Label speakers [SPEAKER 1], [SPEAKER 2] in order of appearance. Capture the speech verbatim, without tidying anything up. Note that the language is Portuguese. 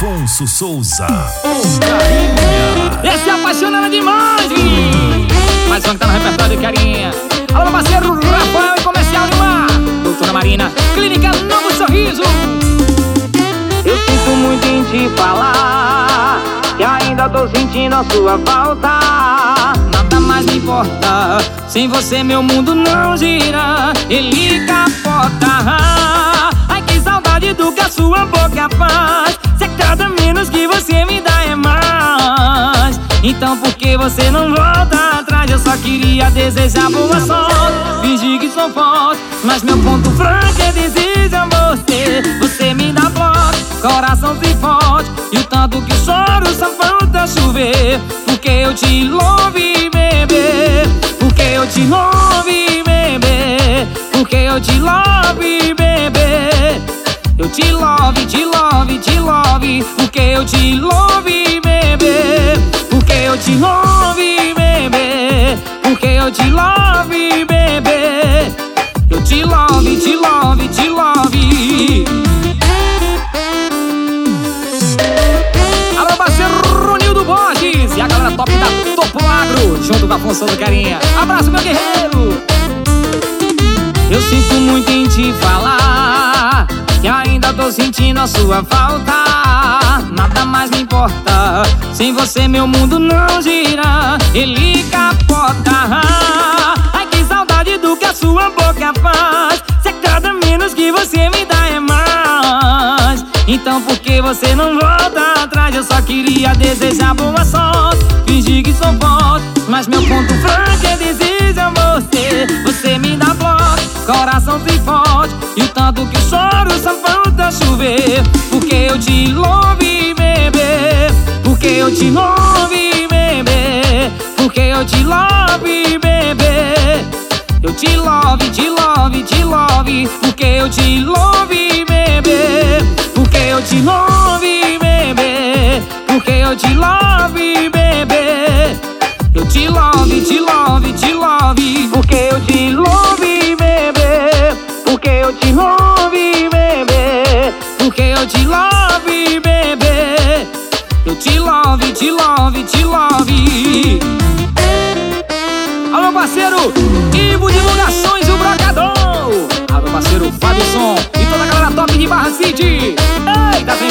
[SPEAKER 1] Afonso Souza, o Carinha.
[SPEAKER 2] Esse é apaixonado demais, hein? Mais um que tá no repertório de Carinha. Alô, meu parceiro Rafael e Comercial de Mar, Doutora Marina, Clínica Novo Sorriso.
[SPEAKER 3] Eu sinto muito em te falar que ainda tô sentindo a sua falta.
[SPEAKER 2] Nada mais me importa, sem você meu mundo não gira. Ele capota. Ai, que saudade do que a sua boca faz. Se a cada menos que você me dá é mais. Então por que você não volta atrás? Eu só queria desejar boa sorte, fingir que sou forte, mas meu ponto fraco é desejar você. Você me dá bloco, coração se forte, e o tanto que choro só falta chover. Porque eu te love, bebê, porque eu te love, bebê, porque eu te love, bebê. Eu te love, te love, te love, porque eu te love, bebê, porque eu te love, bebê, porque eu te love, bebê. Eu te love, te love, te love. Alô, parceiro Ronildo Borges e a galera top da Topo Agro, junto com a Função do Carinha. Abraço, meu guerreiro. Eu sinto muito em te falar que ainda tô sentindo a sua falta. Nada mais me importa, sem você meu mundo não gira. Ele capota. Ai, que saudade do que a sua boca faz. Se a cada menos que você me dá é mais. Então por que você não volta atrás? Eu só queria desejar boa sorte, fingir que sou forte, mas meu ponto fraco é desejar você. Você me dá bloco, coração se forte, e o tanto que choro só falta chover. Porque eu te love, bebê, porque eu te love, bebê, porque eu te love, bebê. Eu te love, te love, te love, porque eu te love, bebê, porque eu te love, bebê, porque eu te love, bebê. Eu te love, te love, te love,
[SPEAKER 3] porque eu te love, bebê, porque eu te love, bebê,
[SPEAKER 2] porque eu te love, bebê. Eu te love, te love, te love. Alô, parceiro Ivo Divulgações, o Brocador. Alô, parceiro Fábio Som e toda a galera top de Barra City. Eita,